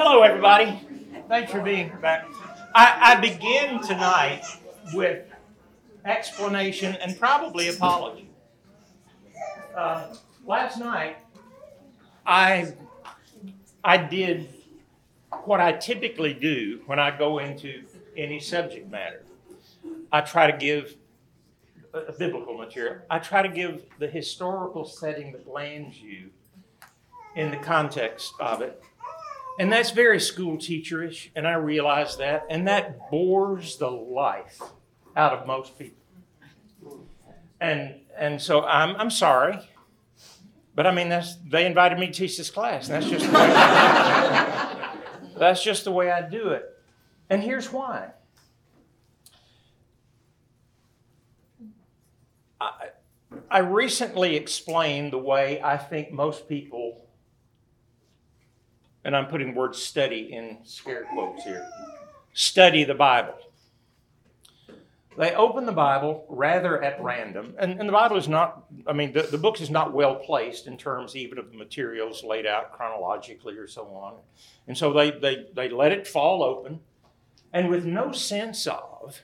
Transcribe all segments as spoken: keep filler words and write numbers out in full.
Hello, everybody. Thanks for being back. I, I begin tonight with explanation and probably apology. Uh, last night, I I did what I typically do when I go into any subject matter. I try to give a biblical material. I try to give the historical setting that lands you in the context of it. And that's very school teacherish, and I realize that, and that bores the life out of most people. And and so I'm I'm sorry, but I mean that's they invited me to teach this class, and that's just the way I, that's just the way I do it. And here's why. I I recently explained the way I think most people, and I'm putting the word study in scare quotes here, study the Bible. They open the Bible rather at random. And, and the Bible is not, I mean, the, the book is not well placed in terms even of the materials laid out chronologically or so on. And so they, they, they let it fall open, and with no sense of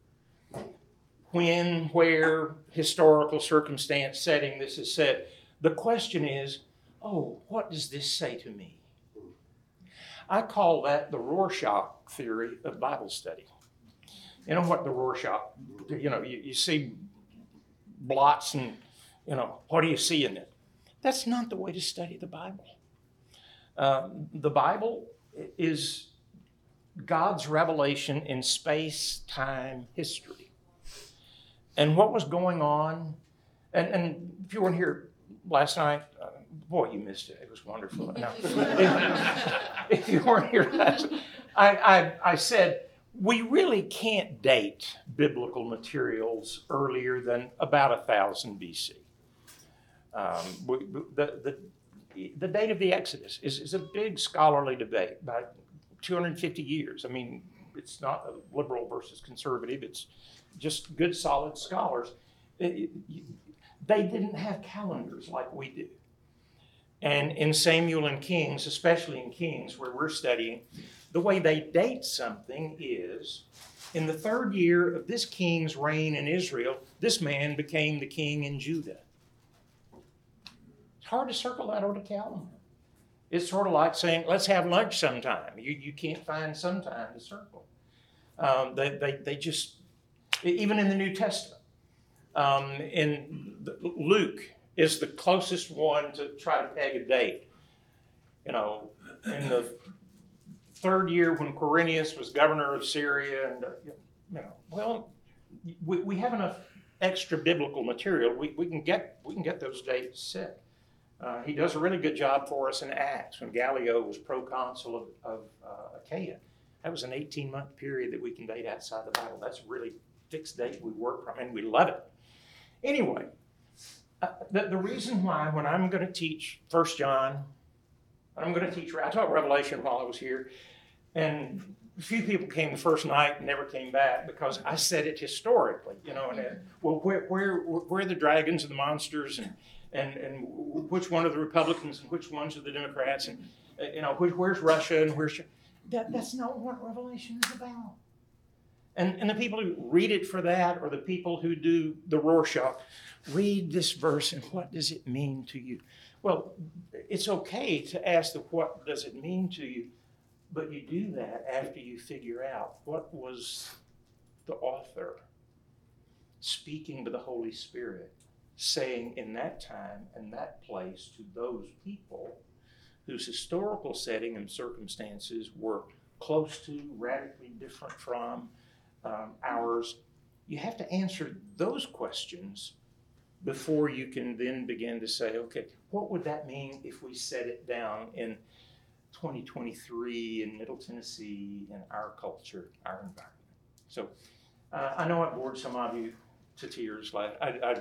when, where, historical circumstance, setting this is said. The question is, oh, what does this say to me? I call that the Rorschach theory of Bible study. You know what the Rorschach, you know, you, you see blots and, you know, what do you see in it? That's not the way to study the Bible. Um, the Bible is God's revelation in space, time, history. And what was going on, and, and if you weren't here last night, uh, boy, you missed it. It was wonderful. No. if, if you weren't here last night, I, I, I said, we really can't date biblical materials earlier than about one thousand B C. Um, we, the, the, the date of the Exodus is, is a big scholarly debate, about two hundred fifty years. I mean, it's not a liberal versus conservative. It's just good, solid scholars. It, it, they didn't have calendars like we do. And in Samuel and Kings, especially in Kings where we're studying, the way they date something is, in the third year of this king's reign in Israel, this man became the king in Judah. It's hard to circle that on a calendar. It's sort of like saying, let's have lunch sometime. You, you can't find some time to circle. Um, they, they, they just, even in the New Testament, um, in the, Luke is the closest one to try to peg a date. You know, in the third year when Quirinius was governor of Syria, and uh, you know, well, we, we have enough extra biblical material. We, we can get we can get those dates set. Uh, he does a really good job for us in Acts when Gallio was proconsul of, of uh, Achaia. That was an eighteen-month period that we can date outside the Bible. That's a really fixed date we work from, and we love it. Anyway, uh, the, the reason why when I'm going to teach First John, I'm going to teach, I taught Revelation while I was here, and a few people came the first night and never came back because I said it historically, you know, and uh, well, where, where, where are the dragons and the monsters, and, and, and which one are the Republicans and which ones are the Democrats, and, uh, you know, which, where's Russia and where's, that, that's not what Revelation is about. And, and the people who read it for that, or the people who do the Rorschach, read this verse and what does it mean to you? Well, it's okay to ask the what does it mean to you, but you do that after you figure out what was the author speaking to the Holy Spirit, saying in that time and that place to those people whose historical setting and circumstances were close to, radically different from um, ours. You have to answer those questions before you can then begin to say, okay, what would that mean if we set it down in twenty twenty-three in Middle Tennessee, in our culture, our environment? So uh, I know I bored some of you to tears. Like I, I,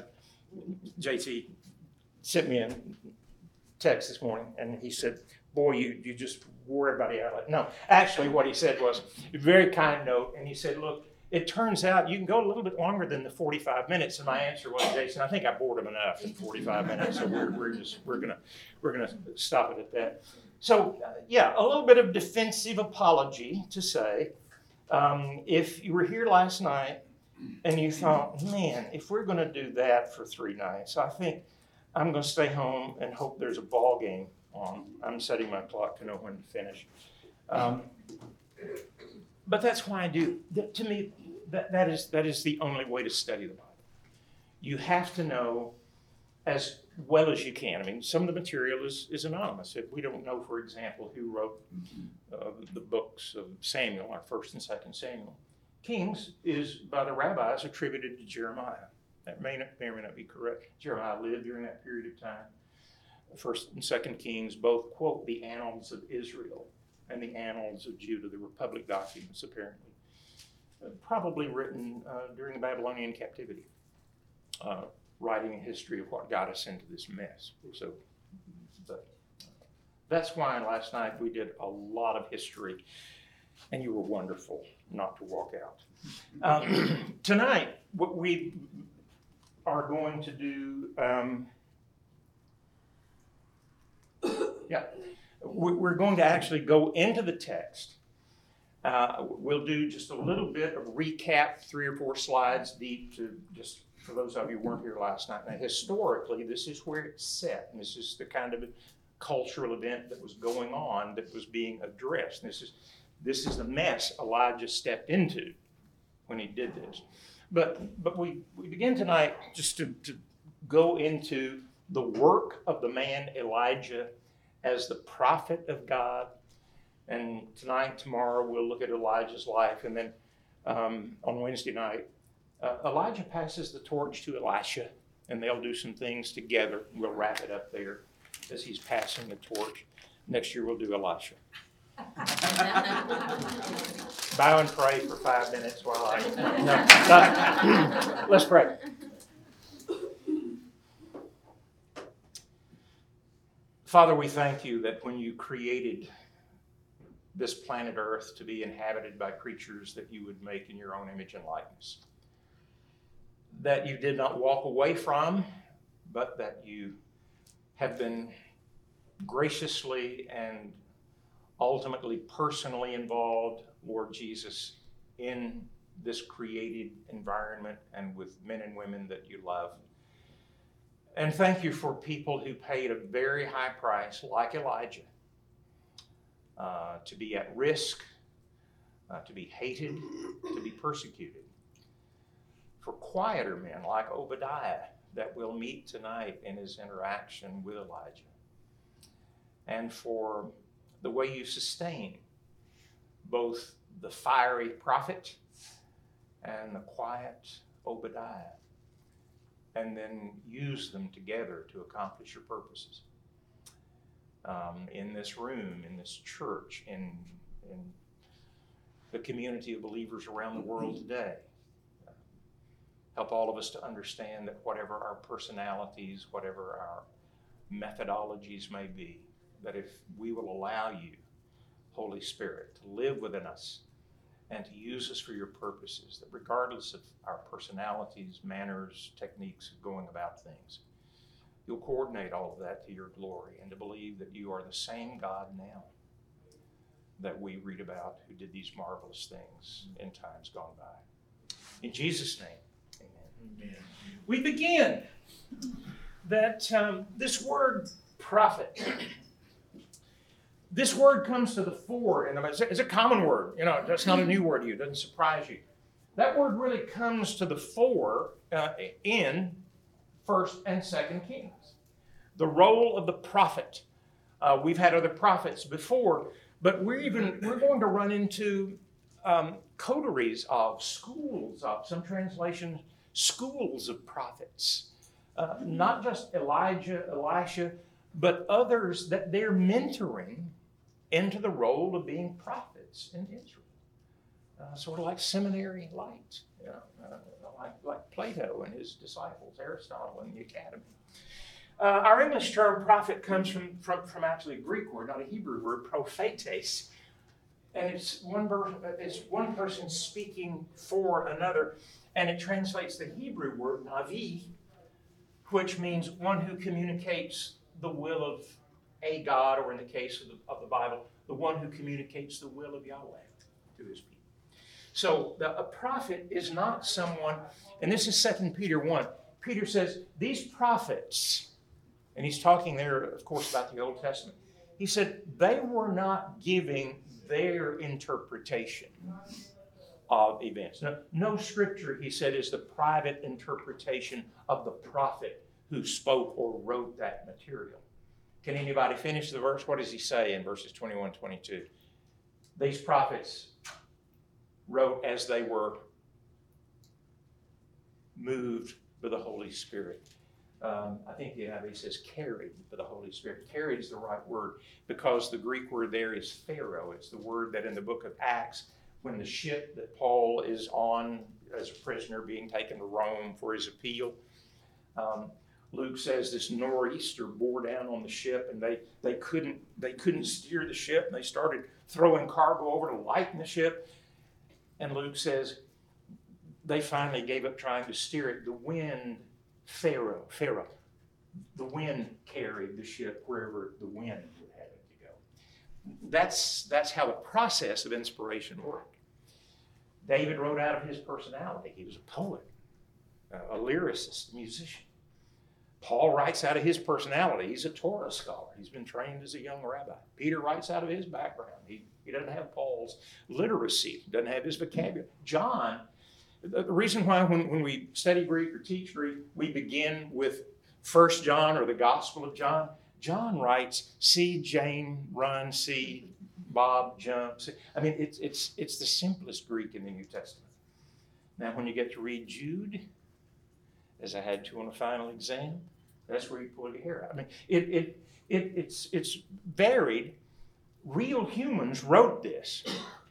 J T sent me a text this morning, and he said, boy, you, you just wore everybody out. Like, no, actually what he said was a very kind note, and he said, look, it turns out you can go a little bit longer than the forty-five minutes. And my answer was, Jason, I think I bored him enough in forty-five minutes. So we're, we're just, we're going to, we're going to stop it at that. So, uh, yeah, a little bit of defensive apology to say, um, if you were here last night and you thought, man, if we're going to do that for three nights, I think I'm going to stay home and hope there's a ball game on. I'm setting my clock to know when to finish. Um, but that's why I do. That, to me, that, that is that is the only way to study the Bible. You have to know as well as you can. I mean, some of the material is, is anonymous. If we don't know, for example, who wrote uh, the books of Samuel, our first and second Samuel. Kings is, by the rabbis, attributed to Jeremiah. That may, not, may or may not be correct. Jeremiah lived during that period of time. First and second Kings both quote the annals of Israel and the annals of Judah, the Republic documents, apparently. Uh, probably written uh, during the Babylonian captivity. Uh, writing a history of what got us into this mess. So but that's why last night we did a lot of history, and you were wonderful not to walk out. Um, tonight, what we are going to do, um, yeah, we're going to actually go into the text. Uh, we'll do just a little bit of recap, three or four slides deep to just for those of you who weren't here last night. Now, historically, this is where it's set, and this is the kind of cultural event that was going on that was being addressed. This is this is the mess Elijah stepped into when he did this. But but we, we begin tonight just to, to go into the work of the man Elijah as the prophet of God. And tonight, tomorrow, we'll look at Elijah's life, and then um, on Wednesday night, Uh, Elijah passes the torch to Elisha, and they'll do some things together. We'll wrap it up there as he's passing the torch. Next year we'll do Elisha. Bow and pray for five minutes while I... No, no. Let's pray. Father, we thank you that when you created this planet Earth to be inhabited by creatures that you would make in your own image and likeness, that you did not walk away from, but that you have been graciously and ultimately personally involved, Lord Jesus, in this created environment and with men and women that you love. And thank you for people who paid a very high price, like Elijah, uh, to be at risk, uh, to be hated, to be persecuted. For quieter men like Obadiah that we'll meet tonight in his interaction with Elijah. And for the way you sustain both the fiery prophet and the quiet Obadiah, and then use them together to accomplish your purposes. Um, in this room, in this church, in, in the community of believers around the world today. Help all of us to understand that whatever our personalities, whatever our methodologies may be, that if we will allow you, Holy Spirit, to live within us and to use us for your purposes, that regardless of our personalities, manners, techniques of going about things, you'll coordinate all of that to your glory, and to believe that you are the same God now that we read about who did these marvelous things in times gone by. In Jesus' name. Amen. We begin that um, this word prophet, this word comes to the fore, and it's a common word. You know, that's not a new word to you. It doesn't surprise you. That word really comes to the fore uh, in First and Second Kings. The role of the prophet. Uh, we've had other prophets before, but we're even we're going to run into um, coteries of schools of some translations. Schools of prophets, uh, not just Elijah, Elisha, but others that they're mentoring into the role of being prophets in Israel. Uh, sort of like seminary light, you know, uh, like, like Plato and his disciples, Aristotle and the academy. Uh, our English term prophet comes from, from, from actually a Greek word, not a Hebrew word, prophetes. And it's one, ver- it's one person speaking for another. And it translates the Hebrew word, navi, which means one who communicates the will of a God, or in the case of the, of the Bible, the one who communicates the will of Yahweh to his people. So the, a prophet is not someone, and this is Second Peter one. Peter says, these prophets, and he's talking there, of course, about the Old Testament. He said, they were not giving their interpretation of events. No, no scripture, he said, is the private interpretation of the prophet who spoke or wrote that material. Can anybody finish the verse? What does he say in verses twenty-one, twenty-two? These prophets wrote as they were moved by the Holy Spirit. Um, I think the N I V says carried by the Holy Spirit. Carried is the right word because the Greek word there is pharaoh. It's the word that in the book of Acts, when the ship that Paul is on as a prisoner being taken to Rome for his appeal, um, Luke says this nor'easter bore down on the ship, and they, they couldn't they couldn't steer the ship, and they started throwing cargo over to lighten the ship. And Luke says they finally gave up trying to steer it. The wind, Pharaoh, Pharaoh, the wind carried the ship wherever the wind would have it to go. That's, that's how the process of inspiration worked. David wrote out of his personality. He was a poet, a lyricist, a musician. Paul writes out of his personality. He's a Torah scholar. He's been trained as a young rabbi. Peter writes out of his background. He, he doesn't have Paul's literacy. He doesn't have his vocabulary. John, the reason why when, when we study Greek or teach Greek, we begin with First John or the Gospel of John. John writes, see Jane run, see Bob jump. See. I mean, it's, it's, it's the simplest Greek in the New Testament. Now, when you get to read Jude, as I had to on a final exam, that's where you pull your hair out. I mean, it, it, it, it's, it's varied. Real humans wrote this,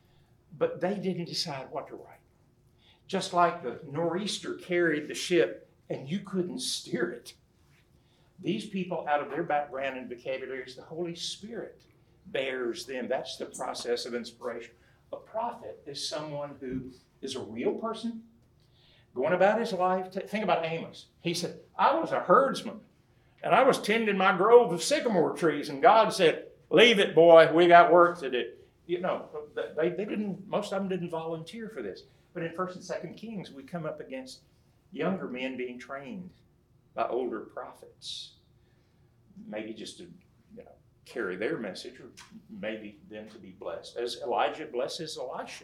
but they didn't decide what to write. Just like the nor'easter carried the ship and you couldn't steer it. These people, out of their background and vocabularies, the Holy Spirit bears them. That's the process of inspiration. A prophet is someone who is a real person, going about his life. Think about Amos. He said, I was a herdsman, and I was tending my grove of sycamore trees, and God said, leave it, boy, we got work to do. You know, they, they didn't, most of them didn't volunteer for this. But in First and Second Kings, we come up against younger men being trained by older prophets. Maybe just to, you know, carry their message, or maybe them to be blessed. As Elijah blesses Elisha,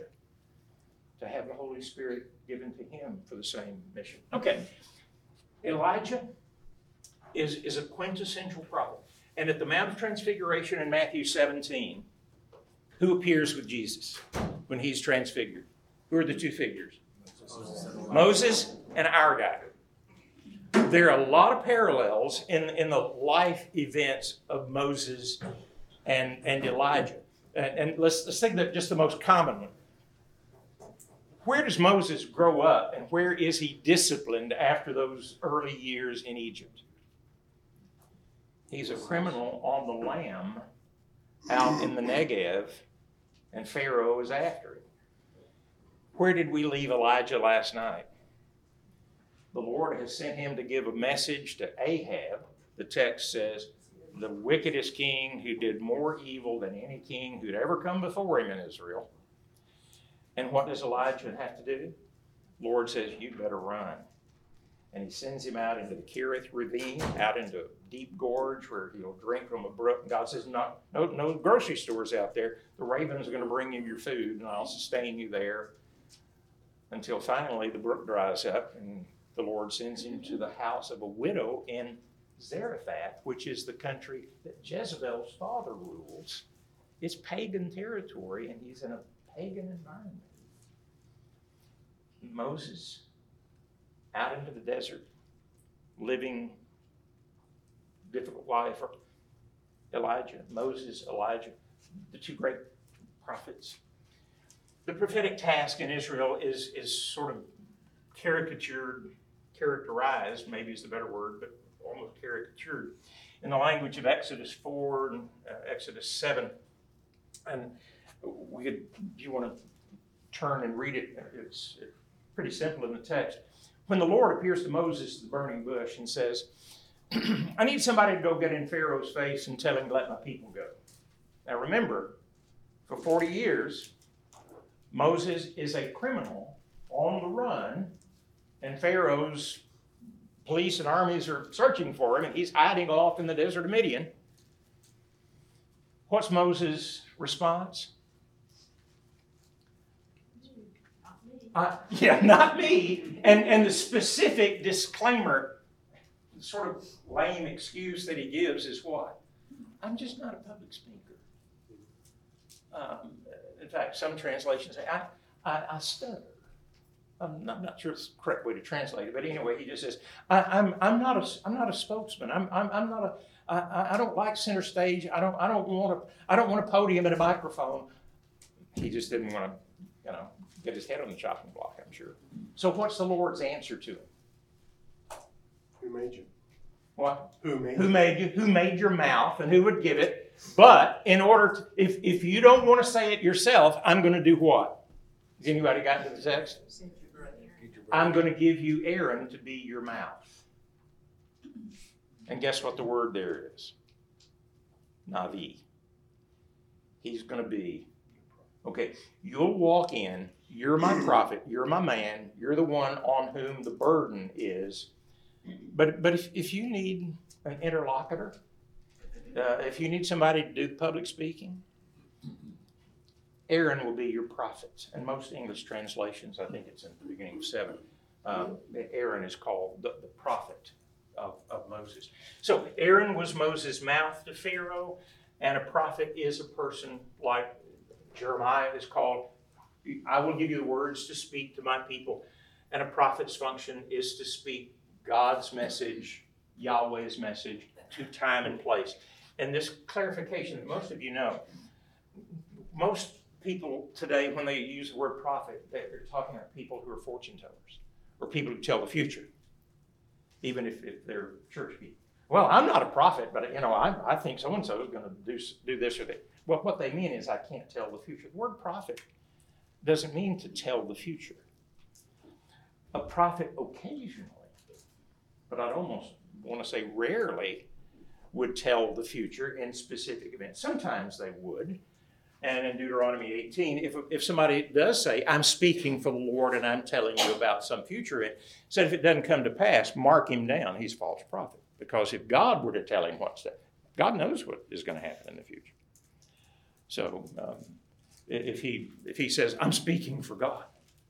to have the Holy Spirit given to him for the same mission. Okay, Elijah is, is a quintessential prophet. And at the Mount of Transfiguration in Matthew seventeen, who appears with Jesus when he's transfigured? Who are the two figures? Moses, Moses and our guy. There are a lot of parallels in, in the life events of Moses and, and Elijah. And, and let's, let's think of just the most common one. Where does Moses grow up, and where is he disciplined after those early years in Egypt? He's a criminal on the lam out in the Negev, and Pharaoh is after him. Where did we leave Elijah last night? The Lord has sent him to give a message to Ahab. The text says, the wickedest king who did more evil than any king who'd ever come before him in Israel. And what does Elijah have to do? The Lord says, you better run. And he sends him out into the Kerith ravine, out into a deep gorge where he'll drink from a brook. And God says, no, no, no grocery stores out there. The ravens are going to bring you your food, and I'll sustain you there. Until finally the brook dries up, and the Lord sends him to the house of a widow in Zarephath, which is the country that Jezebel's father rules. It's pagan territory, and he's in a pagan environment. Moses, out into the desert, living difficult life. Elijah, Moses, Elijah, the two great prophets. The prophetic task in Israel is, is sort of caricatured, characterized, maybe is the better word, but almost caricatured in the language of Exodus four and uh, Exodus seven. And we could, if you want to turn and read it, it's pretty simple in the text. When the Lord appears to Moses at the burning bush and says, I need somebody to go get in Pharaoh's face and tell him to let my people go. Now remember, for forty years, Moses is a criminal on the run, and Pharaoh's police and armies are searching for him, and he's hiding off in the desert of Midian. What's Moses' response? Uh, yeah, not me. And, and the specific disclaimer, sort of lame excuse that he gives is what? I'm just not a public speaker. Um, in fact, some translations say, I, I, I stutter. I'm not, I'm not sure it's the correct way to translate it, but anyway, he just says, I, I'm, I'm, not a, I'm not a spokesman. I'm, I'm, I'm not a, I, I don't like center stage. I don't, I don't want a, I don't want a podium and a microphone. He just didn't want to, you know, get his head on the chopping block, I'm sure. So what's the Lord's answer to him? Who made you? What? Who made Who you? made you? Who made your mouth and who would give it? But in order to, if, if you don't want to say it yourself, I'm going to do what? Has anybody gotten to the text? I'm going to give you Aaron to be your mouth. And guess what the word there is? Navi. He's going to be, okay, you'll walk in, you're my prophet, you're my man, you're the one on whom the burden is. But but if, if you need an interlocutor, uh, if you need somebody to do the public speaking, Aaron will be your prophet. And most English translations, I think it's in the beginning of seven, um, Aaron is called the, the prophet of, of Moses. So Aaron was Moses' mouth to Pharaoh, and a prophet is a person like Jeremiah is called. I will give you the words to speak to my people. And a prophet's function is to speak God's message, Yahweh's message, to time and place. And this clarification, most of you know, most people today, when they use the word prophet, they're talking about people who are fortune tellers or people who tell the future, even if, if they're church people. Well, I'm not a prophet, but you know, I, I think so-and-so is going to do, do this or that. Well, what they mean is I can't tell the future. The word prophet doesn't mean to tell the future. A prophet occasionally, but I'd almost want to say rarely, would tell the future in specific events. Sometimes they would. And in Deuteronomy eighteen, if, if somebody does say, I'm speaking for the Lord and I'm telling you about some future event, said if it doesn't come to pass, mark him down. He's a false prophet. Because if God were to tell him what's that, God knows what is going to happen in the future. So um, if he if he says, I'm speaking for God,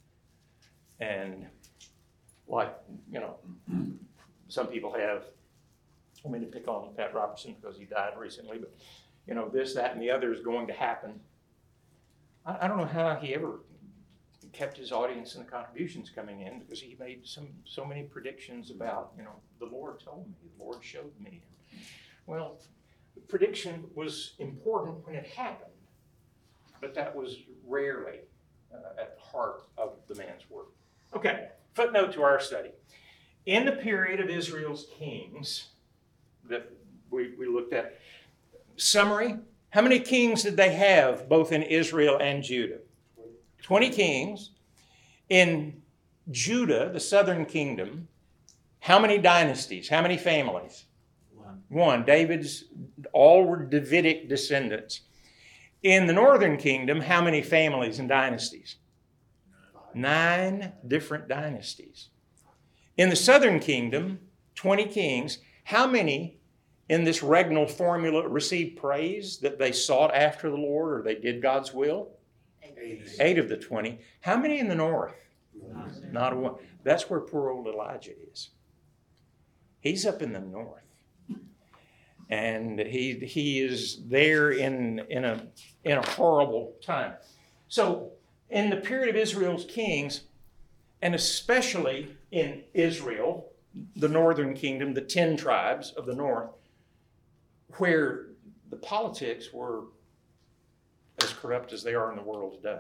and like, you know, some people have, I mean to pick on Pat Robertson because he died recently, but you know, this, that, and the other is going to happen. I, I don't know how he ever kept his audience and the contributions coming in, because he made some so many predictions about, you know, the Lord told me, the Lord showed me. Well, the prediction was important when it happened, but that was rarely uh, at the heart of the man's work. Okay, footnote to our study. In the period of Israel's kings that we, we looked at, summary, how many kings did they have both in Israel and Judah? twenty kings. In Judah, the southern kingdom, how many dynasties? How many families? One. One. David's, all were Davidic descendants. In the northern kingdom, how many families and dynasties? Nine, Nine different dynasties. In the southern kingdom, twenty kings. How many in this regnal formula received praise that they sought after the Lord or they did God's will? Eight. Eight of the twenty. How many in the north? Nine. Not a one. That's where poor old Elijah is. He's up in the north. And he he is there in, in, a, in a horrible time. So in the period of Israel's kings, and especially in Israel, the northern kingdom, the ten tribes of the north, where the politics were as corrupt as they are in the world today.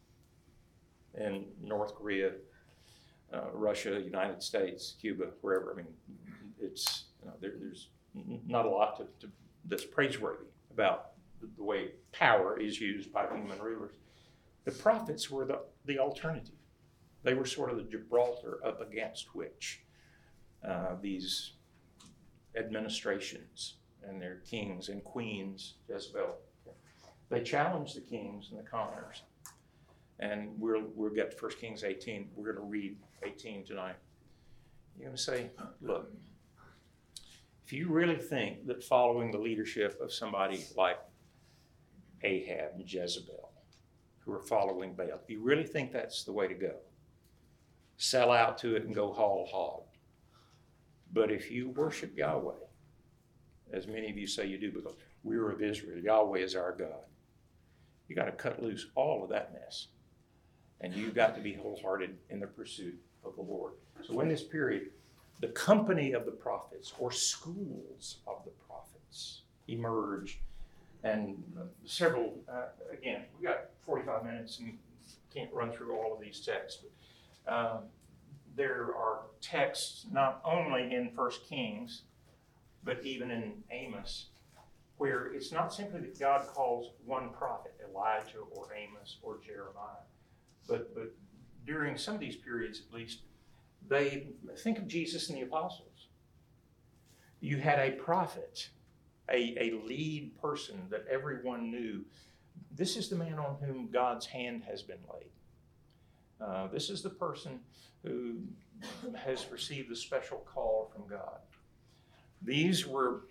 In North Korea, uh, Russia, United States, Cuba, wherever. I mean, it's you know, there, there's not a lot to, to, that's praiseworthy about the, the way power is used by human rulers. The prophets were the, the alternative. They were sort of the Gibraltar up against which uh, these administrations and their kings and queens, Jezebel. They challenged the kings and the commoners. And we'll, we'll get to First Kings eighteen. We're going to read eighteen tonight. You're going to say, look, if you really think that following the leadership of somebody like Ahab and Jezebel, who are following Baal, if you really think that's the way to go, sell out to it and go haul hog. But if you worship Yahweh, as many of you say you do, because we are of Israel, Yahweh is our God, you got to cut loose all of that mess. And you've got to be wholehearted in the pursuit of the Lord. So in this period, the company of the prophets, or schools of the prophets, emerged. And several, uh, again, we got forty-five minutes and can't run through all of these texts. But, um, there are texts not only in First Kings, but even in Amos, where it's not simply that God calls one prophet, Elijah or Amos or Jeremiah, but, but during some of these periods at least, they think of Jesus and the apostles. You had a prophet, a, a lead person that everyone knew. This is the man on whom God's hand has been laid. Uh, this is the person who has received a special call from God. These were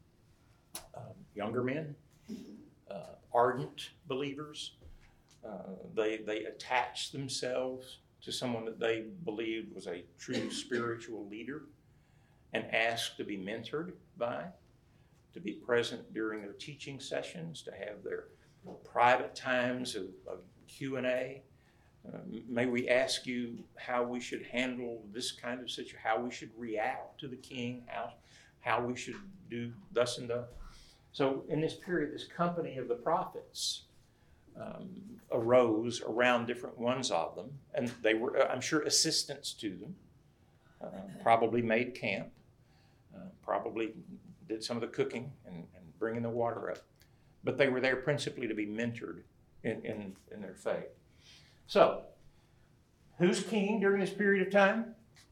um, younger men, uh, ardent believers. Uh, they, they attached themselves to someone that they believed was a true spiritual leader and asked to be mentored by, to be present during their teaching sessions, to have their private times of, of Q and A. Uh, may we ask you how we should handle this kind of situation, how we should react to the king, how, how we should do thus and thus. So in this period, this company of the prophets um, arose around different ones of them, and they were, I'm sure, assistants to them, uh, probably made camp, uh, probably did some of the cooking and, and bringing the water up. But they were there principally to be mentored in, in, in their faith. So, who's king during this period of time?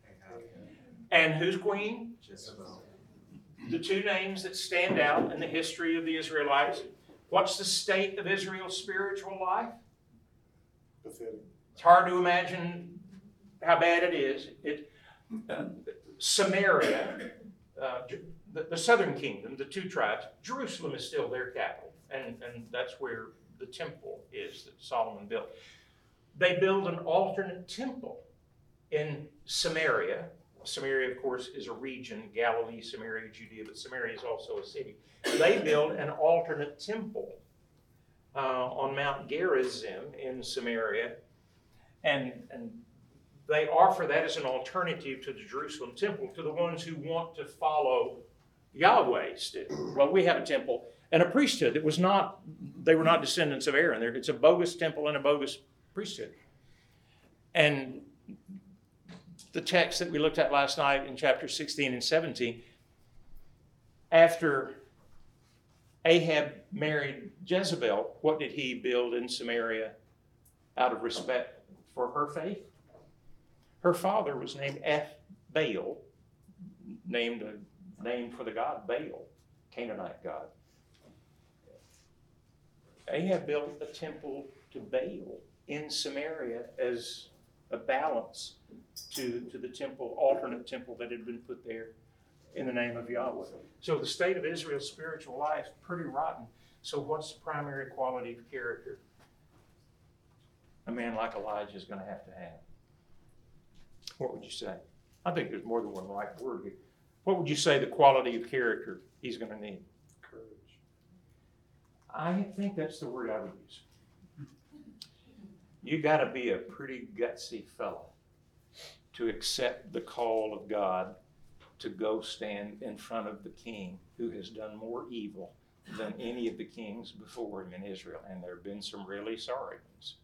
And who's queen? Jezebel. The two names that stand out in the history of the Israelites. What's the state of Israel's spiritual life? Pathetic. It's hard to imagine how bad it is. It, uh, Samaria, uh, the, the southern kingdom, the two tribes, Jerusalem is still their capital. And, and that's where the temple is that Solomon built. They build an alternate temple in Samaria. Samaria, of course, is a region, Galilee, Samaria, Judea, but Samaria is also a city. They build an alternate temple uh, on Mount Gerizim in Samaria, and, and they offer that as an alternative to the Jerusalem temple to the ones who want to follow Yahweh still. Well, we have a temple and a priesthood that was not, they were not descendants of Aaron. It's a bogus temple and a bogus priesthood. And the text that we looked at last night in chapter sixteen and seventeen, after Ahab married Jezebel, what did he build in Samaria out of respect for her faith? Her father was named Eth-Baal, named a name for the god Baal, Canaanite god. Ahab built a temple to Baal in Samaria as a balance to, to the temple, alternate temple that had been put there in the name of Yahweh. So the state of Israel's spiritual life is pretty rotten. So what's the primary quality of character a man like Elijah is going to have to have? What would you say? I think there's more than one right word here. What would you say the quality of character he's going to need? Courage. I think that's the word I would use. You got to be a pretty gutsy fellow to accept the call of God to go stand in front of the king who has done more evil than any of the kings before him in Israel. And there have been some really sorry ones.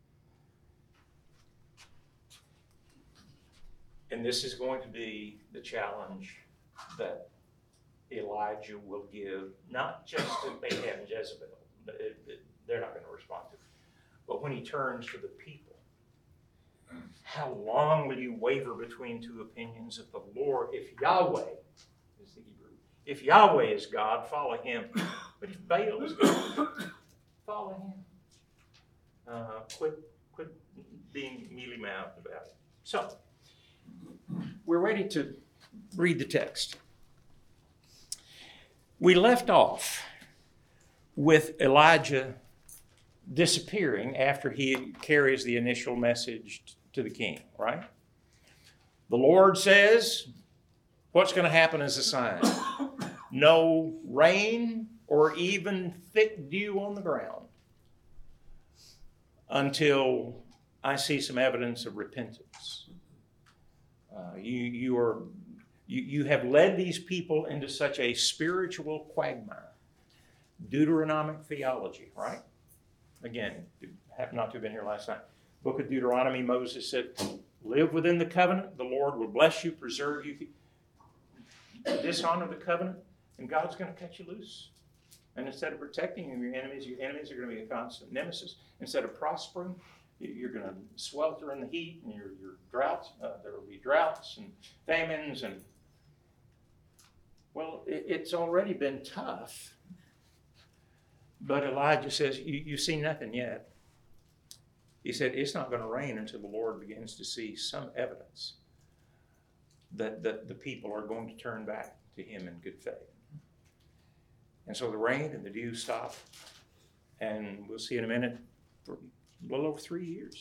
And this is going to be the challenge that Elijah will give, not just to Ahab and Jezebel. It, it, they're not going to respond to it. But when he turns to the people, how long will you waver between two opinions if the Lord, if Yahweh is the Hebrew, If Yahweh is God, follow him. But if Baal is God, follow him. Uh, quit, quit being mealy-mouthed about it. So, we're ready to read the text. We left off with Elijah disappearing after he carries the initial message to the king, right? The Lord says, what's going to happen as a sign? No rain or even thick dew on the ground until I see some evidence of repentance. Uh, you, you, are, you, you have led these people into such a spiritual quagmire. Deuteronomic theology, right? Again, happen not to have been here last night. Book of Deuteronomy, Moses said, live within the covenant. The Lord will bless you, preserve you. Dishonor the covenant, and God's going to cut you loose. And instead of protecting you, your enemies, your enemies are going to be a constant nemesis. Instead of prospering, you're going to swelter in the heat, and your, your droughts, uh, there will be droughts and famines. And well, it, it's already been tough. But Elijah says, you, you see nothing yet. He said, it's not going to rain until the Lord begins to see some evidence that, that the people are going to turn back to him in good faith. And so the rain and the dew stop, and we'll see in a minute, for a little over three years.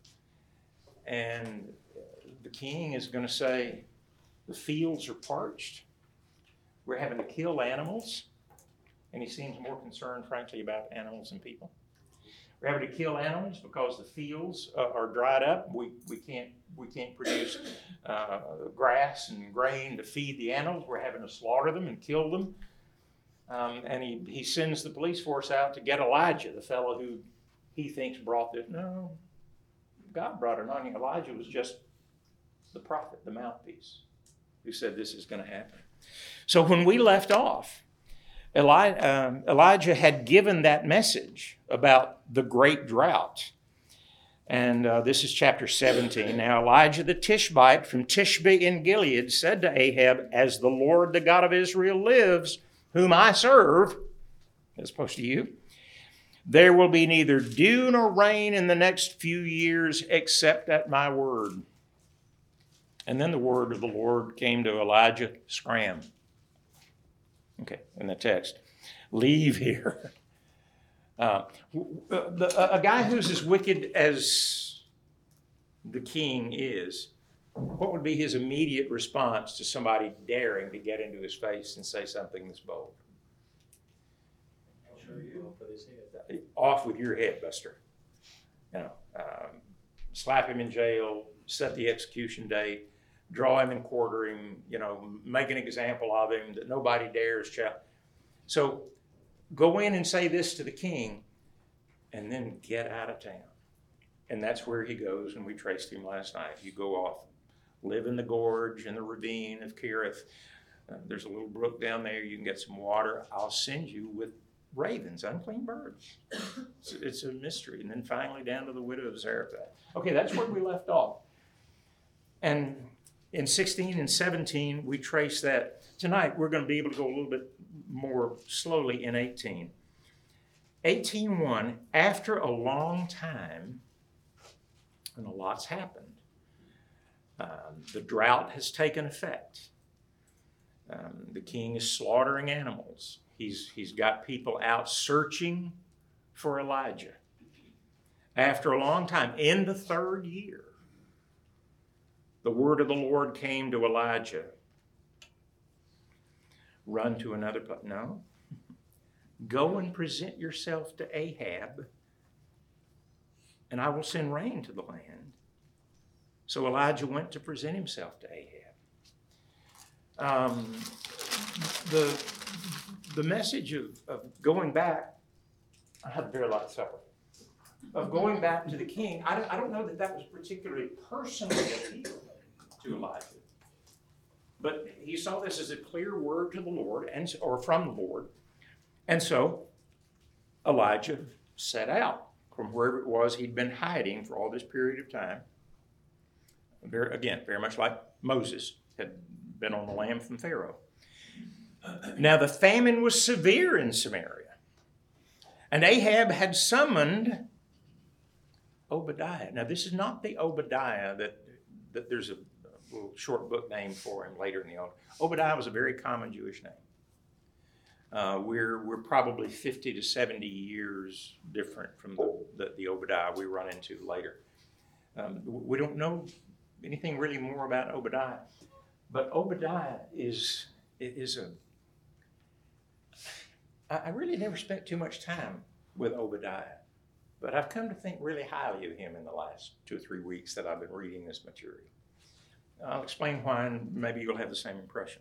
And the king is going to say, the fields are parched. We're having to kill animals. And he seems more concerned, frankly, about animals than people. We're having to kill animals because the fields uh, are dried up. We we can't we can't produce uh, grass and grain to feed the animals. We're having to slaughter them and kill them. Um, and he, he sends the police force out to get Elijah, the fellow who he thinks brought this. No, God brought it on. Elijah was just the prophet, the mouthpiece, who said this is going to happen. So when we left off, Eli, um, Elijah had given that message about the great drought. And uh, this is chapter seventeen. Now Elijah the Tishbite from Tishbe in Gilead said to Ahab, as the Lord, the God of Israel lives, whom I serve, as opposed to you, there will be neither dew nor rain in the next few years except at my word. And then the word of the Lord came to Elijah, scram. Okay, in the text. Leave here. Uh, the, a guy who's as wicked as the king is, what would be his immediate response to somebody daring to get into his face and say something that's bold? I'll show you off with his head. Off with your head, Buster. You know, um, slap him in jail, set the execution date, draw him and quarter him, you know, make an example of him that nobody dares challenge. So go in and say this to the king, and then get out of town. And that's where he goes, and we traced him last night. You go off, live in the gorge in the ravine of Kerith. Uh, there's a little brook down there. You can get some water. I'll send you with ravens, unclean birds. It's, it's a mystery. And then finally down to the widow of Zarephath. Okay, that's where we left off. And in sixteen and seventeen, we trace that. Tonight, we're going to be able to go a little bit more slowly in eighteen. eighteen one, after a long time, and a lot's happened. Um, the drought has taken effect. Um, the king is slaughtering animals. He's, he's got people out searching for Elijah. After a long time, in the third year, the word of the Lord came to Elijah. Run to another place. No. Go and present yourself to Ahab, and I will send rain to the land. So Elijah went to present himself to Ahab. Um, the, the message of, of going back, I had a very light supper, of going back to the king, I don't, I don't know that that was particularly personally appealing to Elijah. But he saw this as a clear word to the Lord, and or from the Lord. And so Elijah set out from wherever it was he'd been hiding for all this period of time. Very, again, very much like Moses had been on the lam from Pharaoh. Now the famine was severe in Samaria, and Ahab had summoned Obadiah. Now this is not the Obadiah that, that there's a little short book name for him later in the Old. Obadiah was a very common Jewish name. Uh, we're we're probably fifty to seventy years different from the, the, the Obadiah we run into later. Um, we don't know anything really more about Obadiah, but Obadiah is is a. I really never spent too much time with Obadiah, but I've come to think really highly of him in the last two or three weeks that I've been reading this material. I'll explain why, and maybe you'll have the same impression.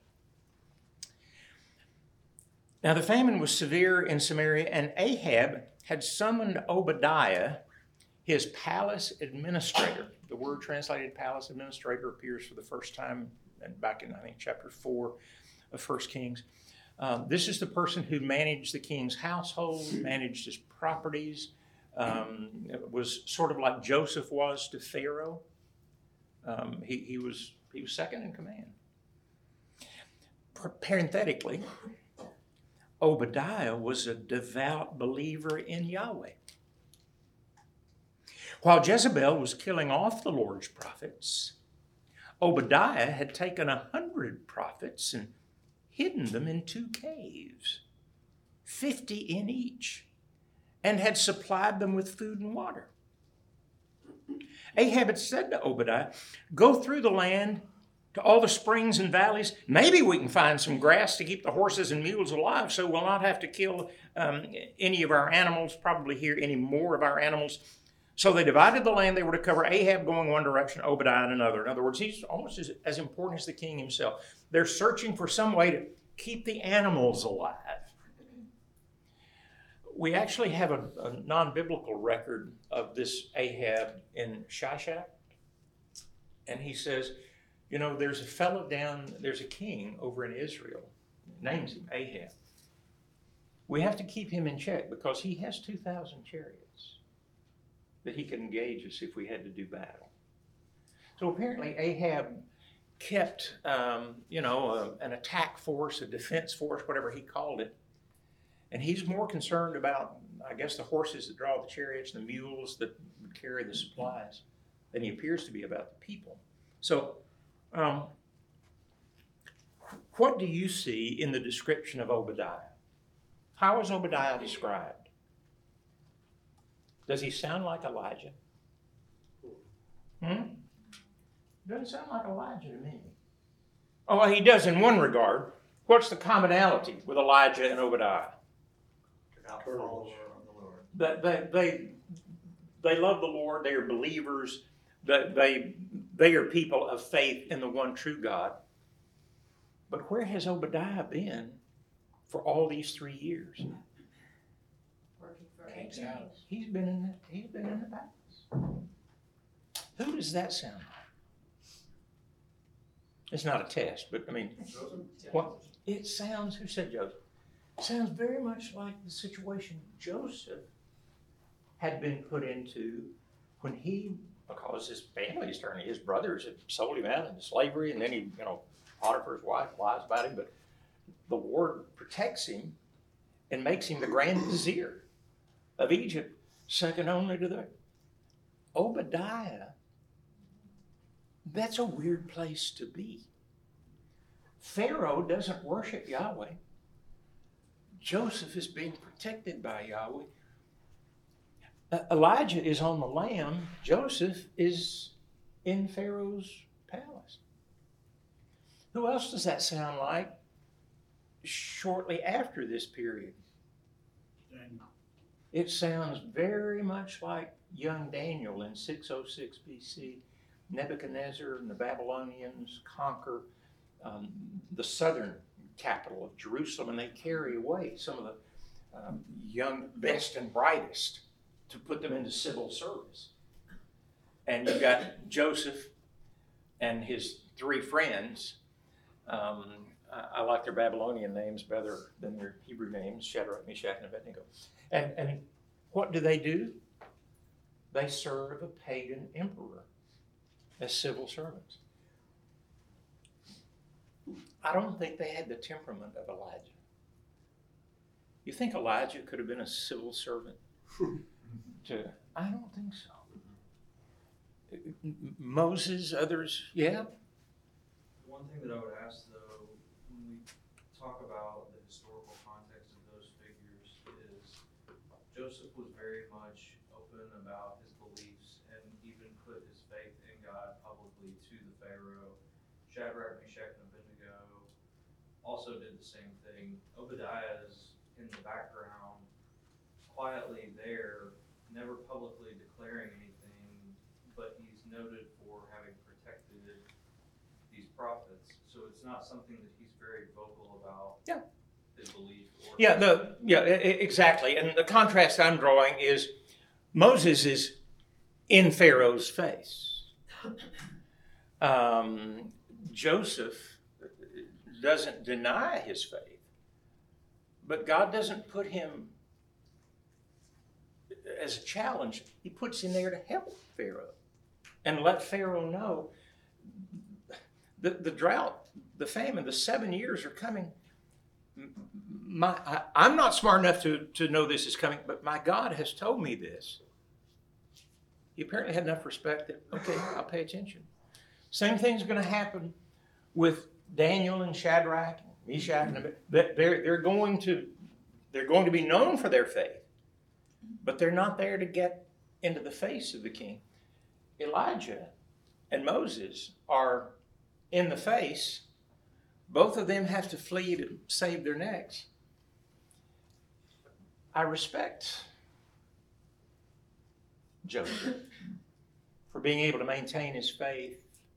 Now the famine was severe in Samaria, and Ahab had summoned Obadiah, his palace administrator. The word translated palace administrator appears for the first time back in, I think, chapter four of First Kings. Um, this is the person who managed the king's household, managed his properties, um, was sort of like Joseph was to Pharaoh. Um, he, he was he was second in command. Parenthetically, Obadiah was a devout believer in Yahweh. While Jezebel was killing off the Lord's prophets, Obadiah had taken a hundred prophets and hidden them in two caves, fifty in each, and had supplied them with food and water. Ahab had said to Obadiah, "Go through the land to all the springs and valleys. Maybe we can find some grass to keep the horses and mules alive so we'll not have to kill um, any of our animals, probably here any more of our animals." So they divided the land they were to cover, Ahab going one direction, Obadiah in another. In other words, he's almost as, as important as the king himself. They're searching for some way to keep the animals alive. We actually have a, a non-biblical record of this Ahab in Shishak. And he says, you know, there's a fellow down, there's a king over in Israel, names him Ahab. We have to keep him in check because he has two thousand chariots that he could engage us if we had to do battle. So apparently Ahab kept, um, you know, a, an attack force, a defense force, whatever he called it. And he's more concerned about, I guess, the horses that draw the chariots, the mules that carry the supplies, than he appears to be about the people. So, um, what do you see in the description of Obadiah? How is Obadiah described? Does he sound like Elijah? Hmm? Doesn't sound like Elijah to me. Oh, well, he does in one regard. What's the commonality with Elijah and Obadiah? They, they, they, they love the Lord. They are believers. They, they, they are people of faith in the one true God. But where has Obadiah been for all these three years? Working for King's Ahab. house. He's been in the, he's been in the palace. Who does that sound like? It's not a test, but I mean, what it sounds, who said Joseph? It sounds very much like the situation Joseph had been put into when he, because his family's turning, his brothers had sold him out into slavery, and then he, you know, Potiphar's wife lies about him, but the Lord protects him and makes him the grand vizier of Egypt, second only to the Obadiah. That's a weird place to be. Pharaoh doesn't worship Yahweh. Joseph is being protected by Yahweh. Uh, Elijah is on the lam. Joseph is in Pharaoh's palace. Who else does that sound like shortly after this period? Daniel. It sounds very much like young Daniel in six oh six B C. Nebuchadnezzar and the Babylonians conquer um, the southern capital of Jerusalem, and they carry away some of the um, young, best and brightest to put them into civil service. And you've got Joseph and his three friends. Um, I, I like their Babylonian names better than their Hebrew names, Shadrach, Meshach, and Abednego. And, and what do they do? They serve a pagan emperor as civil servants. I don't think they had the temperament of Elijah. You think Elijah could have been a civil servant? to, I don't think so. Moses, others, yeah. One thing that I would ask though, when we talk about the historical context of those figures, is Joseph was very much open about his beliefs and even put his faith in God publicly to the Pharaoh. Shadrach, Meshach, and Abednego also did the same thing. Obadiah is in the background, quietly there, never publicly declaring anything, but he's noted for having protected these prophets. So it's not something that he's very vocal about. Yeah. His belief. Or Yeah, the, yeah, exactly. And the contrast I'm drawing is Moses is in Pharaoh's face. Um, Joseph doesn't deny his faith, but God doesn't put him as a challenge. He puts him there to help Pharaoh and let Pharaoh know the, the drought, the famine, the seven years are coming. My, I, I'm not smart enough to, to know this is coming, but my God has told me this. He apparently had enough respect that, okay, I'll pay attention. Same thing's going to happen with Daniel and Shadrach, and Meshach, and Abednego. They're, they're going to they're going to be known for their faith, but they're not there to get into the face of the king. Elijah and Moses are in the face. Both of them have to flee to save their necks. I respect Joseph for being able to maintain his faith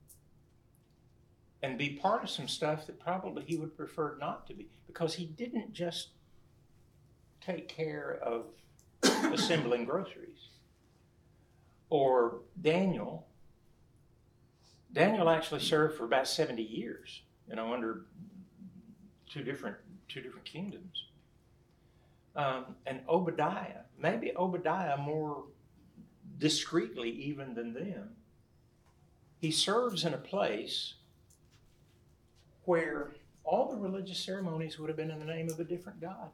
and be part of some stuff that probably he would prefer not to be, because he didn't just take care of assembling groceries. Or Daniel. Daniel actually served for about seventy years, you know, under two different two different kingdoms. Um, and Obadiah, maybe Obadiah more discreetly even than them, he serves in a place where all the religious ceremonies would have been in the name of a different god.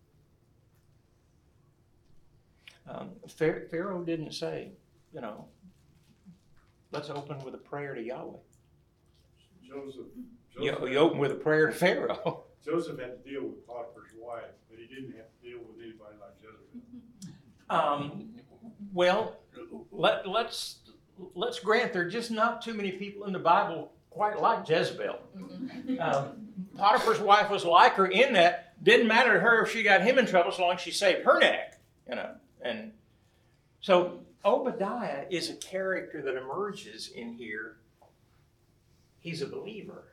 Um, Pharaoh didn't say, you know, let's open with a prayer to Yahweh. Joseph, You, Joseph, you open with a prayer to Pharaoh. Joseph had to deal with Potiphar's wife, but he didn't have to deal with anybody like Jezebel. Um, well, let, let's let's grant there are just not too many people in the Bible quite like Jezebel. Um, Potiphar's wife was like her in that didn't matter to her if she got him in trouble so long as she saved her neck, you know. And so Obadiah is a character that emerges in here. He's a believer,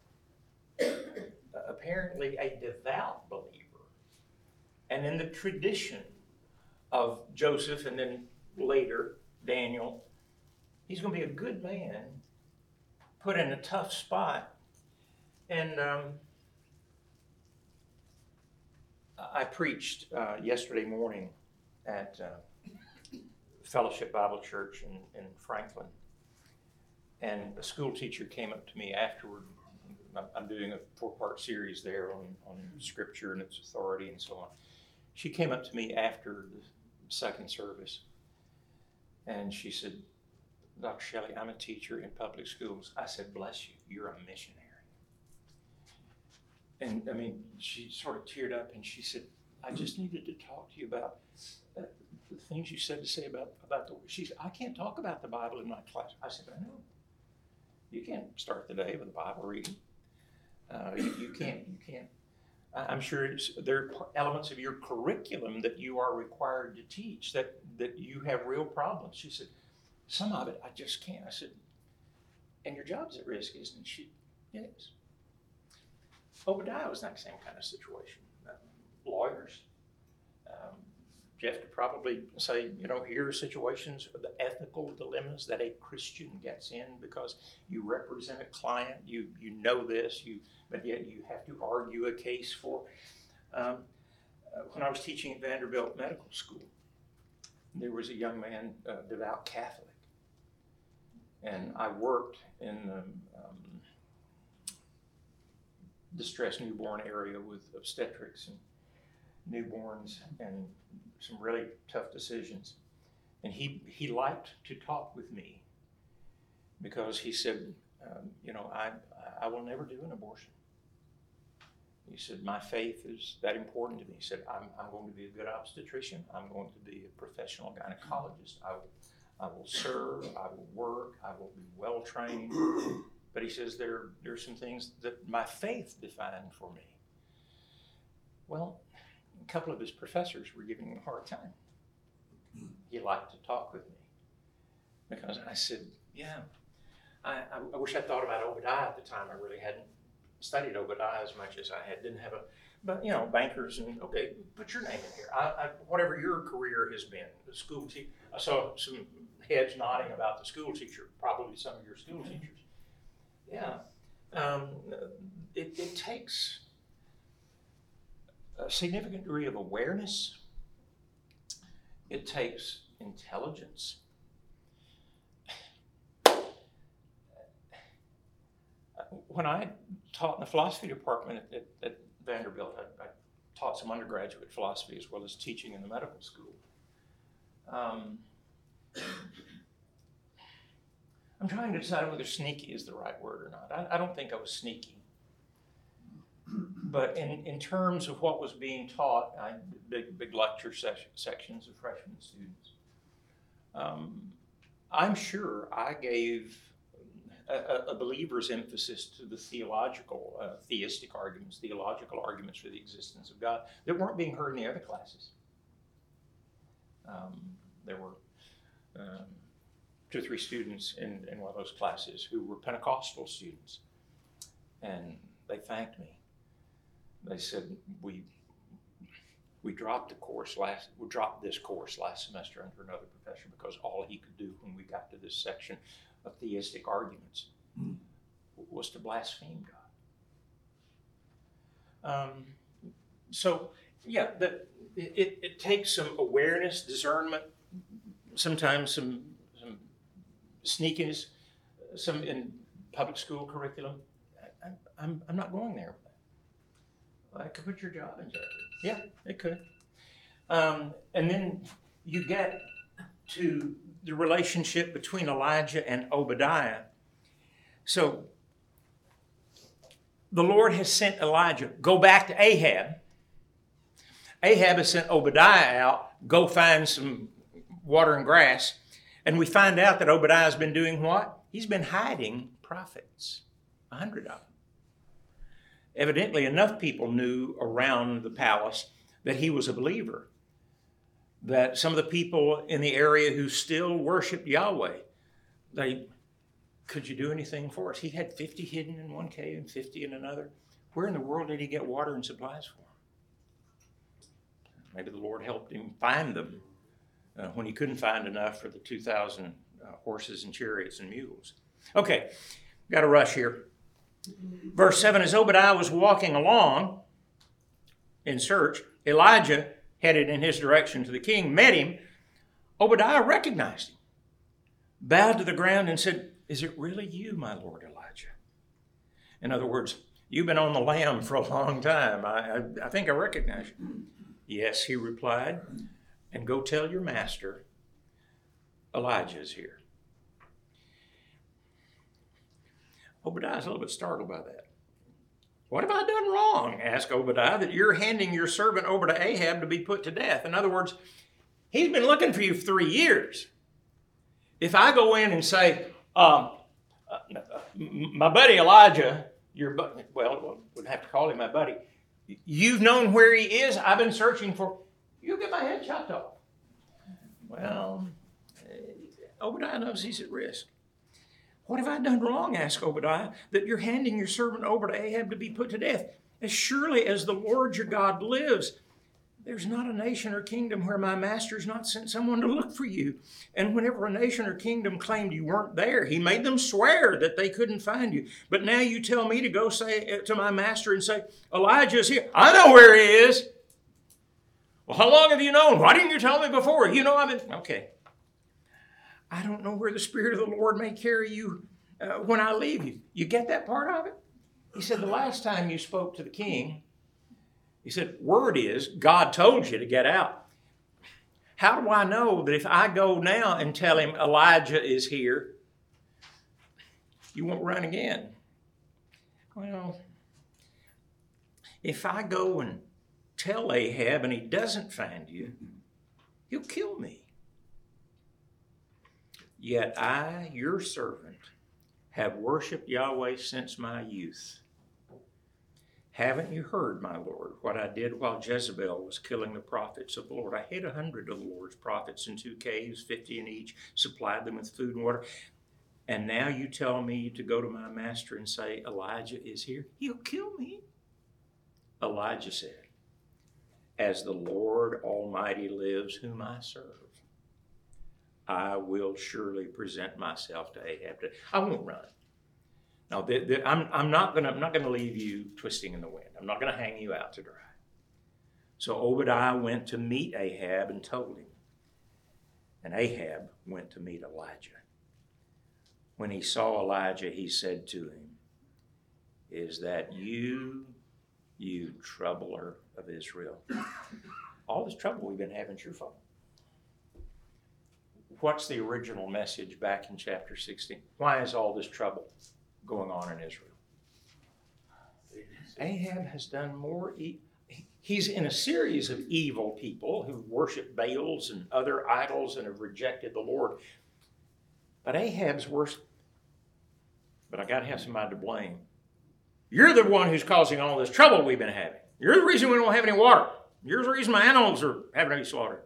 apparently a devout believer, and in the tradition of Joseph and then later Daniel, he's going to be a good man, put in a tough spot. And um, I preached uh, yesterday morning at uh, Fellowship Bible Church in, in Franklin. And a school teacher came up to me afterward. I'm doing a four-part series there on, on Scripture and its authority and so on. She came up to me after the second service, and she said, Doctor Shelley, I'm a teacher in public schools. I said, bless you, you're a missionary. And I mean, she sort of teared up and she said, I just needed to talk to you about uh, the things you said to say about, about the, she said, I can't talk about the Bible in my class. I said, I know. You can't start the day with a Bible reading. Uh, you, you can't, you can't. I'm sure it's, there are elements of your curriculum that you are required to teach that, that you have real problems. She said, some of it I just can't. I said, and your job's at risk, isn't it? She, yes. Obadiah was in that same kind of situation. Uh, lawyers. Um, Jeff could probably say, you know, here are situations of the ethical dilemmas that a Christian gets in because you represent a client, you you know this, you but yet you have to argue a case for. Um, uh, when I was teaching at Vanderbilt Medical School, there was a young man, uh, devout Catholic, and I worked in the um, distressed newborn area with obstetrics and newborns and some really tough decisions. And he, he liked to talk with me because he said, um, you know, I, I will never do an abortion. He said, my faith is that important to me. He said, I'm, I'm going to be a good obstetrician. I'm going to be a professional gynecologist. I will, I will serve. I will work. I will be well trained. But he says, there, there are some things that my faith defined for me. Well, a couple of his professors were giving him a hard time. He liked to talk with me. Because I said, yeah, I, I, I wish I thought about Obadiah at the time. I really hadn't studied Obadiah as much as I had. Didn't have a, but you know, bankers and, okay, put your name in here. I, I, whatever your career has been, the school teacher. I saw some heads nodding about the school teacher, probably some of your school teachers. Yeah. Um, it, it takes a significant degree of awareness. It takes intelligence. When I taught in the philosophy department at, at, at Vanderbilt, I, I taught some undergraduate philosophy as well as teaching in the medical school. Um, I'm trying to decide whether sneaky is the right word or not. I, I don't think I was sneaky. But in, in terms of what was being taught, I did big, big lecture ses- sections of freshman students. Um, I'm sure I gave a, a believer's emphasis to the theological, uh, theistic arguments, theological arguments for the existence of God that weren't being heard in the other classes. Um, there were um, two or three students in, in one of those classes who were Pentecostal students, and they thanked me. They said, we we dropped the course last, we dropped this course last semester under another professor because all he could do when we got to this section of theistic arguments was to blaspheme God. Um, so, yeah, the, it, it takes some awareness, discernment, sometimes some, some sneakiness, some in public school curriculum. I, I'm, I'm not going there. I could put your job in jeopardy. Yeah, it could. Um, and then you get to the relationship between Elijah and Obadiah. So the Lord has sent Elijah, go back to Ahab. Ahab has sent Obadiah out, go find some water and grass. And we find out that Obadiah has been doing what? He's been hiding prophets, a hundred of them. Evidently, enough people knew around the palace that he was a believer, that some of the people in the area who still worshiped Yahweh, they, could you do anything for us? He had fifty hidden in one cave and fifty in another. Where in the world did he get water and supplies for them? Maybe the Lord helped him find them uh, when he couldn't find enough for the two thousand uh, horses and chariots and mules. Okay, got to rush here. Verse seven, as Obadiah was walking along in search, Elijah, headed in his direction to the king, met him. Obadiah recognized him, bowed to the ground and said, is it really you, my Lord Elijah? In other words, you've been on the lam for a long time. I, I, I think I recognize you. Yes, he replied, and go tell your master Elijah is here. Obadiah's a little bit startled by that. What have I done wrong, asked Obadiah, that you're handing your servant over to Ahab to be put to death? In other words, he's been looking for you for three years. If I go in and say, um, uh, my buddy Elijah, your bu- well, we'd have to call him my buddy, you've known where he is, I've been searching for, you'll get my head chopped off. Well, Obadiah knows he's at risk. What have I done wrong, asked Obadiah, that you're handing your servant over to Ahab to be put to death? As surely as the Lord your God lives, there's not a nation or kingdom where my master's not sent someone to look for you. And whenever a nation or kingdom claimed you weren't there, he made them swear that they couldn't find you. But now you tell me to go say to my master and say, Elijah's here. I know where he is. Well, how long have you known? Why didn't you tell me before? You know I've been... Okay. I don't know where the Spirit of the Lord may carry you uh, when I leave you. You get that part of it? He said, the last time you spoke to the king, he said, word is God told you to get out. How do I know that if I go now and tell him Elijah is here, you won't run again? Well, if I go and tell Ahab and he doesn't find you, he'll kill me. Yet I, your servant, have worshiped Yahweh since my youth. Haven't you heard, my Lord, what I did while Jezebel was killing the prophets of the Lord? I hid a hundred of the Lord's prophets in two caves, fifty in each, supplied them with food and water. And now you tell me to go to my master and say, Elijah is here? He'll kill me. Elijah said, as the Lord Almighty lives, whom I serve, I will surely present myself to Ahab. I won't run. Now, the, the, I'm, I'm not going to I'm not going to leave you twisting in the wind. I'm not going to hang you out to dry. So Obadiah went to meet Ahab and told him. And Ahab went to meet Elijah. When he saw Elijah, he said to him, is that you, you troubler of Israel? All this trouble we've been having is your fault. What's the original message back in chapter sixteen? Why is all this trouble going on in Israel? Ahab has done more. E- He's in a series of evil people who worship Baals and other idols and have rejected the Lord. But Ahab's worse. But I got to have somebody to blame. You're the one who's causing all this trouble we've been having. You're the reason we don't have any water. You're the reason my animals are having to be slaughtered.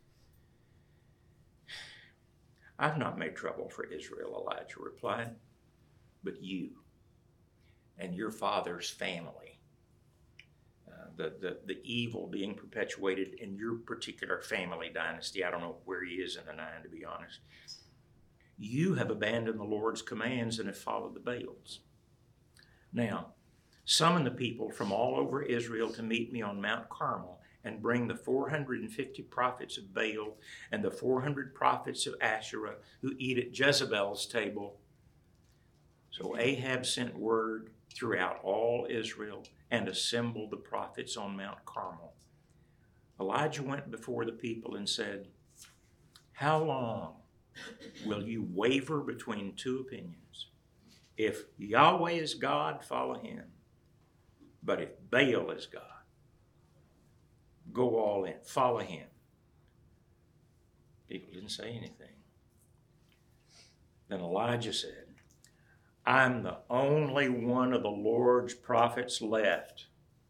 I've not made trouble for Israel, Elijah replied, but you and your father's family. Uh, the, the, the evil being perpetuated in your particular family dynasty. I don't know where he is in the nine, to be honest. You have abandoned the Lord's commands and have followed the Baals. Now, summon the people from all over Israel to meet me on Mount Carmel and bring the four hundred fifty prophets of Baal and the four hundred prophets of Asherah who eat at Jezebel's table. So Ahab sent word throughout all Israel and assembled the prophets on Mount Carmel. Elijah went before the people and said, how long will you waver between two opinions? If Yahweh is God, follow him. But if Baal is God, go all in, follow him. People didn't say anything. Then Elijah said, I'm the only one of the Lord's prophets left.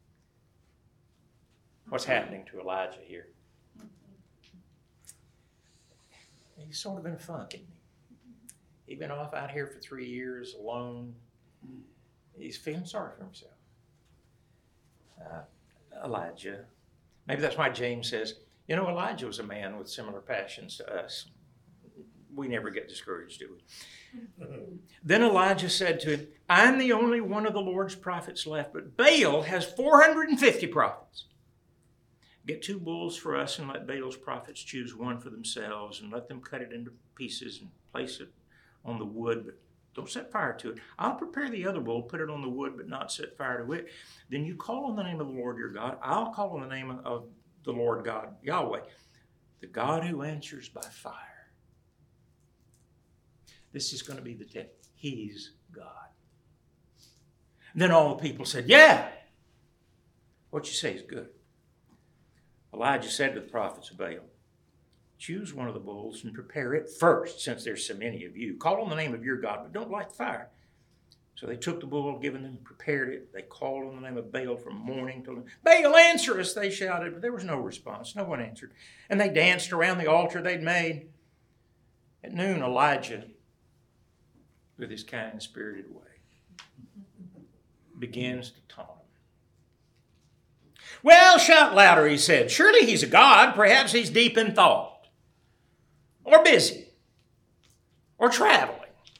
What's happening to Elijah here? He's sort of in a funk, isn't he? He's been off out here for three years alone. He's feeling sorry for himself. Uh, Elijah. Maybe that's why James says, you know, Elijah was a man with similar passions to us. We never get discouraged, do we? Then Elijah said to him, I'm the only one of the Lord's prophets left, but Baal has four hundred fifty prophets. Get two bulls for us and let Baal's prophets choose one for themselves and let them cut it into pieces and place it on the wood, but don't set fire to it. I'll prepare the other bull, put it on the wood, but not set fire to it. Then you call on the name of the Lord your God. I'll call on the name of the Lord God, Yahweh, the God who answers by fire. This is going to be the test. He's God. And then all the people said, yeah. What you say is good. Elijah said to the prophets of Baal, choose one of the bulls and prepare it first, since there's so many of you. Call on the name of your God, but don't light the fire. So they took the bull given them, prepared it. They called on the name of Baal from morning till noon. Baal, answer us, they shouted, but there was no response. No one answered. And they danced around the altar they'd made. At noon, Elijah, with his kind-spirited way, begins to taunt him. Well, shout louder, he said. Surely he's a god. Perhaps he's deep in thought, or busy, or traveling.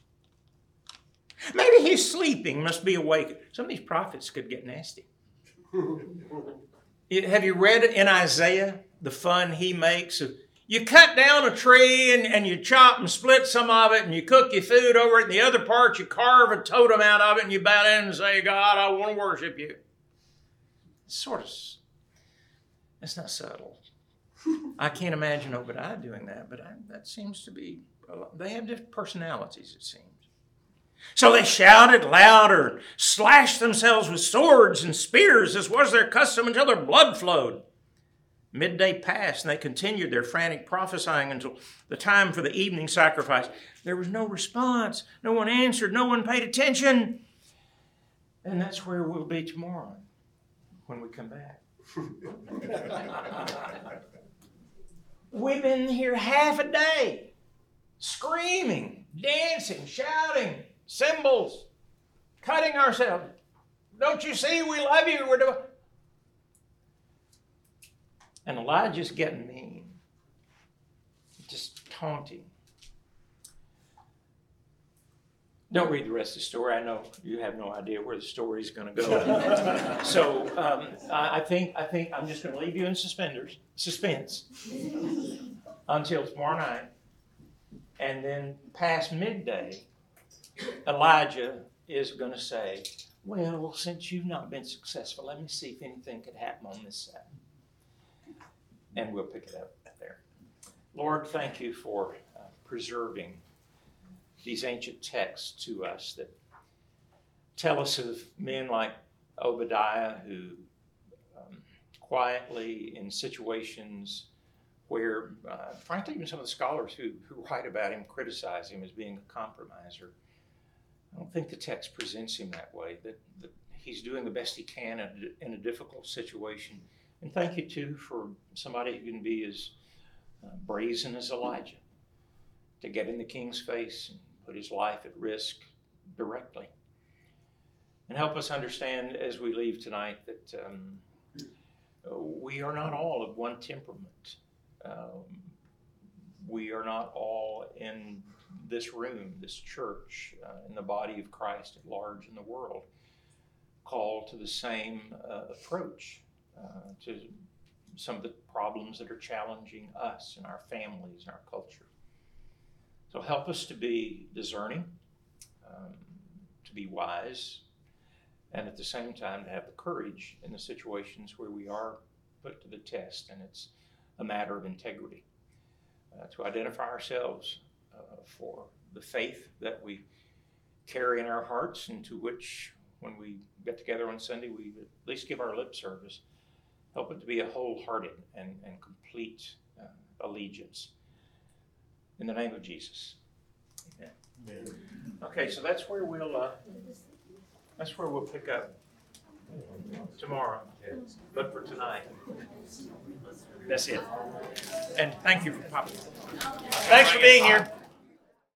Maybe he's sleeping, must be awake. Some of these prophets could get nasty. Have you read in Isaiah the fun he makes of, You cut down a tree and, and you chop and split some of it and you cook your food over it, and the other part you carve a totem out of it and you bow down and say, God, I want to worship you. It's sort of, it's not subtle. I can't imagine Obadiah doing that, but I, that seems to be, they have different personalities, it seems. So they shouted louder, slashed themselves with swords and spears, as was their custom, until their blood flowed. Midday passed, and they continued their frantic prophesying until the time for the evening sacrifice. There was no response. No one answered. No one paid attention. And that's where we'll be tomorrow when we come back. We've been here half a day, screaming, dancing, shouting, cymbals, cutting ourselves. Don't you see? We love you. We're doing. And Elijah's getting mean, just taunting. Don't read the rest of the story. I know you have no idea where the story is going to go. So um, I think I think I'm just going to leave you in suspenders, suspense until tomorrow night, and then past midday, Elijah is going to say, "Well, since you've not been successful, let me see if anything could happen on this side." And we'll pick it up there. Lord, thank you for uh, preserving these ancient texts to us that tell us of men like Obadiah who um, quietly in situations where, uh, frankly, even some of the scholars who, who write about him criticize him as being a compromiser. I don't think the text presents him that way, that, that he's doing the best he can in a, in a difficult situation. And thank you, too, for somebody who can be as uh, brazen as Elijah to get in the king's face and put his life at risk directly. And help us understand as we leave tonight that um, we are not all of one temperament. Um, we are not all in this room, this church, uh, in the body of Christ at large in the world, called to the same uh, approach. Uh, to some of the problems that are challenging us and our families and our culture. So help us to be discerning, um, to be wise, and at the same time to have the courage in the situations where we are put to the test and it's a matter of integrity. Uh, to identify ourselves uh, for the faith that we carry in our hearts and to which, when we get together on Sunday, we at least give our lip service. Help it to be a wholehearted and, and complete uh, allegiance. In the name of Jesus. Amen. Amen. Okay, so that's where we'll uh, that's where we'll pick up tomorrow. But for tonight, that's it. And thank you for popping. Thanks for being here.